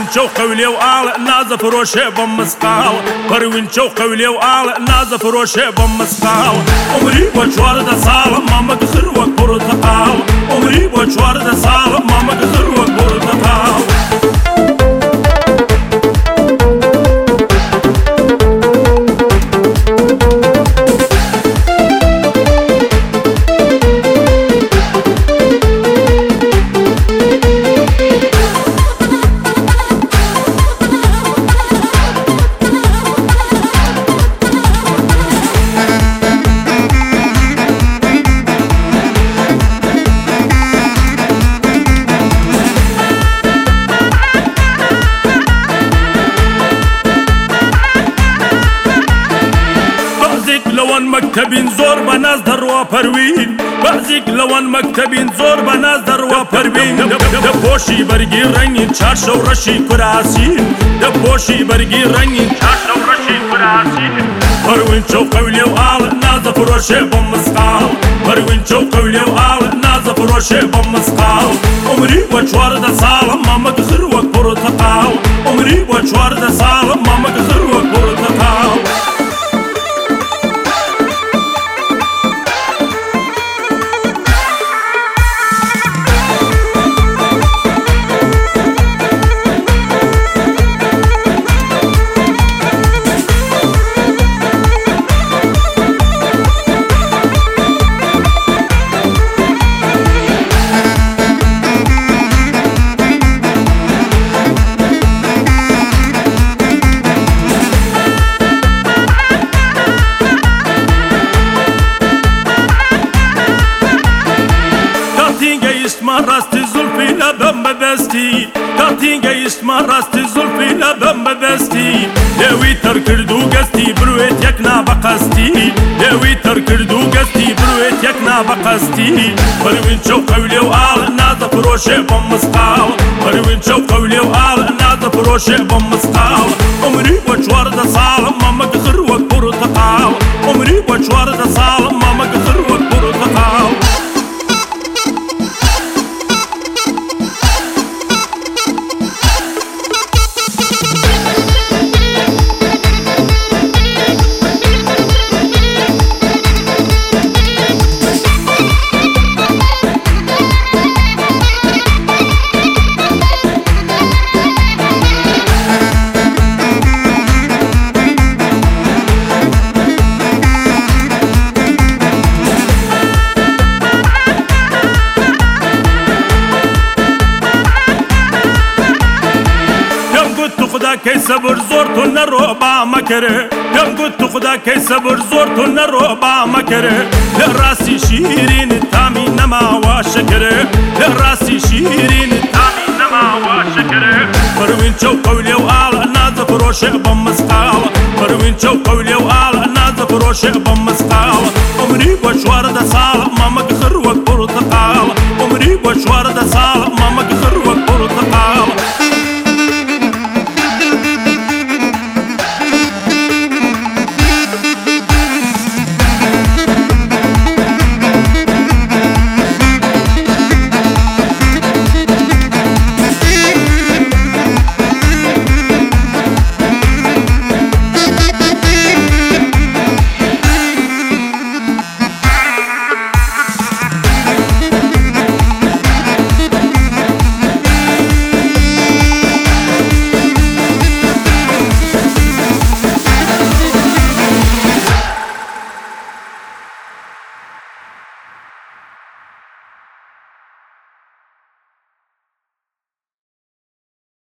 قولي وآل نازف روشي بمسقال بروين قولي وآل نازف روشي بمسقال عمري بوشوار دا سال ماما كخر وكبرتقال عمري بوشوار دا سال ماما كخر وكبرتقال لوان مكتبين زور بناس دروا پروین بعضیک لوان مكتبين زور بناس دروا پروین دبوشی برگی رنگین چارش و رشی کراسین دبوشی برگی رنگین چارش و رشی کراسین پروین قولي وآل نازف روشي بمسقال پروین قولي وآل نازف روشي بمسقال عمري بوشوار دا سال ماما كخر وكبرتقال عمري بوشوار دا سال ماما كخر وكبرتقال ما راستي زلفي لبم بدستي كاتينجا يسمع راستي زلفي لبم بدستي لوي تركردو قستي برويت يكنا بقستي لوي تركردو قستي برويت يكنا بقستي بروين قولي وآل نازف روشي بمسقال بروين قولي وآل نازف روشي بمسقال عمري بوشوار دا سال ماما كخر وكبرتقال عمري بوشوار دا سال ماما كخر وكبرتقال كي صبر زورتو نروبا مكره يوم قلت خدا كي صبر زورتو نروبا مكره لراسي شيرين تامي نما واشكره لراسي شيرين تامي نما واشكره بروين قولي وآل نازف روشي بمسقال بروين قولي وآل نازف روشي بمسقال عمري بوشوار دا سال ماما كخر وكبرتقال عمري بوشوار دا سال